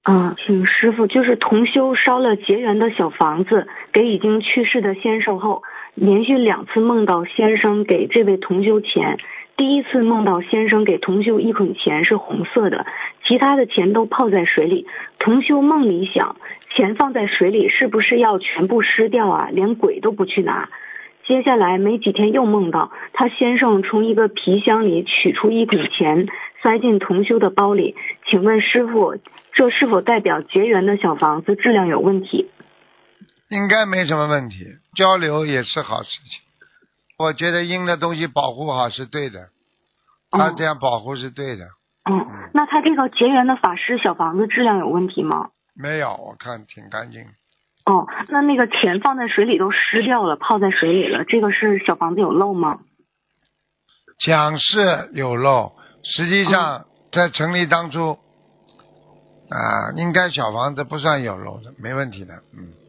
请师傅，就是同修烧了结缘的小房子给已经去世的先生后，连续2次梦到先生给这位同修钱。第一次梦到先生给同修1捆钱是红色的，其他的钱都泡在水里。同修梦里想，钱放在水里是不是要全部湿掉啊？连鬼都不去拿。接下来没几天又梦到他先生从一个皮箱里取出1捆钱塞进同修的包里，请问师傅，这是否代表结缘的小房子质量有问题？ 应该没什么问题，交流也是好事情。我觉得阴的东西保护好是对的，他这样保护是对的。 那他这个结缘的法师小房子质量有问题吗？ 没有，我看挺干净。 那个钱放在水里都湿掉了，泡在水里了，这个是小房子有漏吗？ 讲是有漏，实际上在成立当初应该小房子不算有漏的，没问题的。